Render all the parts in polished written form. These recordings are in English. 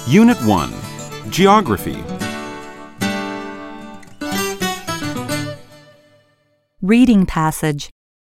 Unit 1. Geography. Reading passage.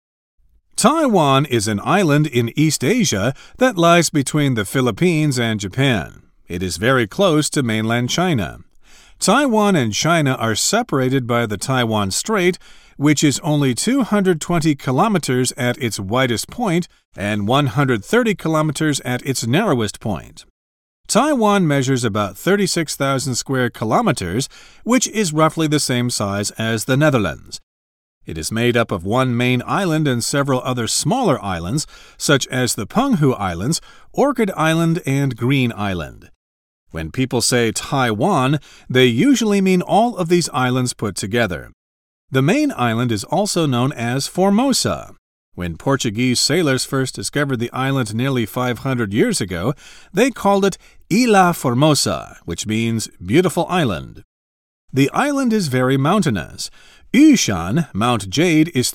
Taiwan is an island in East Asia that lies between the Philippines and Japan. It is very close to mainland China. Taiwan and China are separated by the Taiwan Strait, which is only 220 kilometers at its widest point and 130 kilometers at its narrowest point. Taiwan measures about 36,000 square kilometers, which is roughly the same size as the Netherlands. It is made up of one main island and several other smaller islands, such as the Penghu Islands, Orchid Island, and Green Island. When people say Taiwan, they usually mean all of these islands put together. The main island is also known as Formosa. When Portuguese sailors first discovered the island nearly 500 years ago, they called it Ilha Formosa, which means beautiful island. The island is very mountainous. Yushan, Mount Jade, is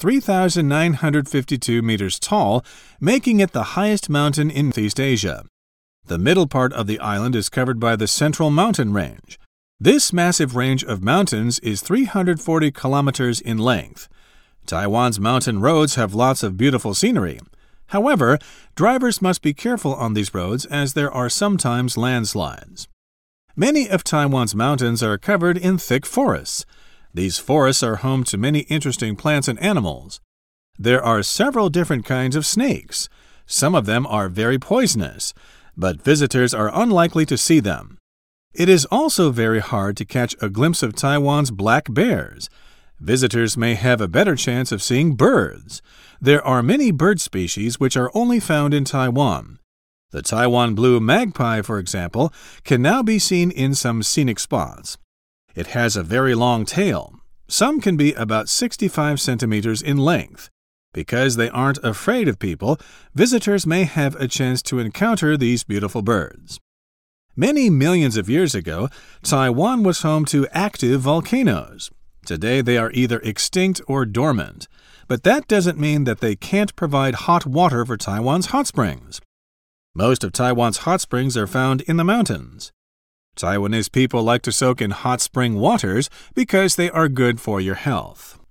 3,952 meters tall, making it the highest mountain in East Asia. The middle part of the island is covered by the Central Mountain Range. This massive range of mountains is 340 kilometers in length. Taiwan's mountain roads have lots of beautiful scenery. However, drivers must be careful on these roads as there are sometimes landslides. Many of Taiwan's mountains are covered in thick forests. These forests are home to many interesting plants and animals. There are several different kinds of snakes. Some of them are very poisonous, but visitors are unlikely to see them. It is also very hard to catch a glimpse of Taiwan's black bears. Visitors may have a better chance of seeing birds. There are many bird species which are only found in Taiwan. The Taiwan blue magpie, for example, can now be seen in some scenic spots. It has a very long tail. Some can be about 65 centimeters in length. Because they aren't afraid of people, visitors may have a chance to encounter these beautiful birds. Many millions of years ago, Taiwan was home to active volcanoes. Today they are either extinct or dormant, but that doesn't mean that they can't provide hot water for Taiwan's hot springs. Most of Taiwan's hot springs are found in the mountains. Taiwanese people like to soak in hot spring waters because they are good for your health.